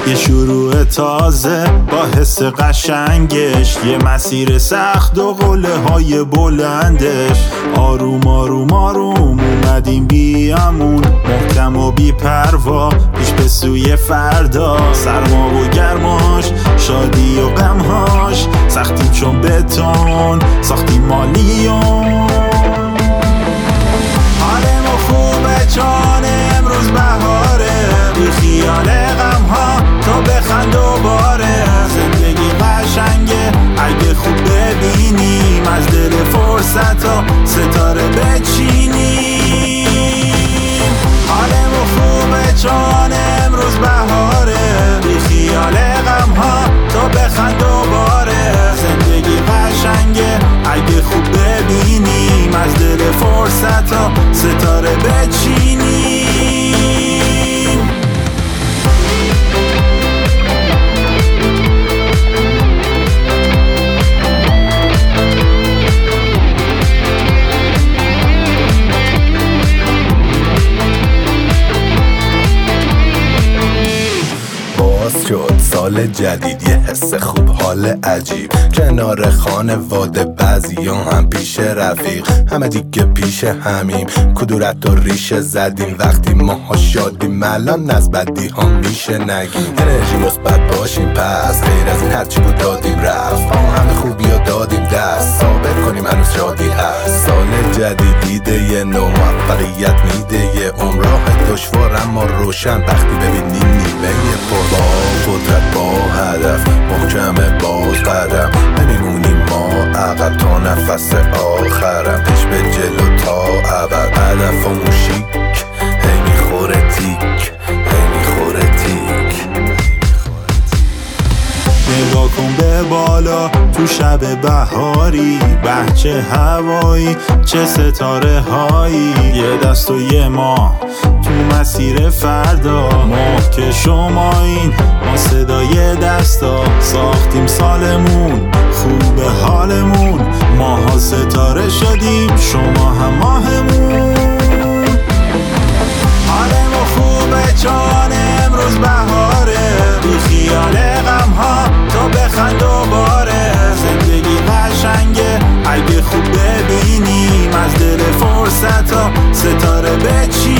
یه شروع تازه با حس قشنگش، یه مسیر سخت و قله های بلندش. آروم آروم آروم اومدیم بیامون، محکم و بی پروا پیش به سوی فردا. سرما و گرماش، شادی و غمهاش، سختیم چون بتون ساختیم مالیون. حالمو خوبه چون امروز بهاره، بی خیال غمها تو بخند دوباره. زندگی قشنگه اگه خوب ببینیم، از دل فرصتا ستاره بچینیم. حالمو خوبه چون امروز بهاره، بی خیال غمها تو بخند دوباره. زندگی قشنگه اگه خوب ببینیم، از دل فرصتا ستاره بچینیم. شد سال جدید، یه حس خوب، حال عجیب، کنار خانواده، بعضی هم پیش رفیق، همه دیگه پیش همیم. کدورت و ریشه زدیم وقتی ماها شادیم، الان از بدی ها میشه نگیم. انرژی مثبت باشیم، پس غیر از این هرچی بود دادیم رفت. ما همه خوبی ها دادیم دست، ثابت کنیم هنوز شادی هست. سال جدید دیده یه نو موفقیت میده، یه عمر راه دشوار اما روشن، وقتی ببینیم نیمه پر قدرت با هدف، محکم باز قدم، نمیمونیم ما عقب تا نفس آخرم. پیش به جلو تا ابد، هدفمون شیک، هی میخوره تیک، هی میخوره تیک. نگاه کن به بالا تو شب بهاری، بچه هوایی چه ستاره هایی. یه دست و یه ما تو مسیر فردا، ما که شمایین ما صدای دستا. ساختیم سالمون خوب حالمون، ماها ستاره شدیم شما هم ماهمون. حالمو خوبه چون امروز بهاره، بی خیال غمها تو بخند دوباره. زندگی قشنگه اگه خوب ببینیم، از دل فرصتا ستاره بچینیم.